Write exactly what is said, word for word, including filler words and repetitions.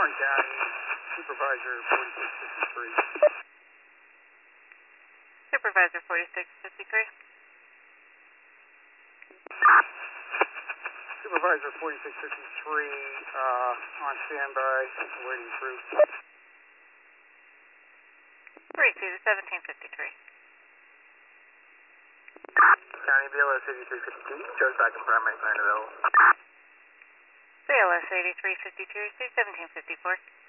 Warren County, Supervisor forty-six fifty-three. Supervisor forty-six fifty-three. Supervisor forty-six fifty-three, uh, on standby, waiting through. forty-two to seventeen fifty-three. County B L S eighty-three fifty-two, Joe's back in primary command available. B L S eighty-three fifty-two to seventeen fifty-four.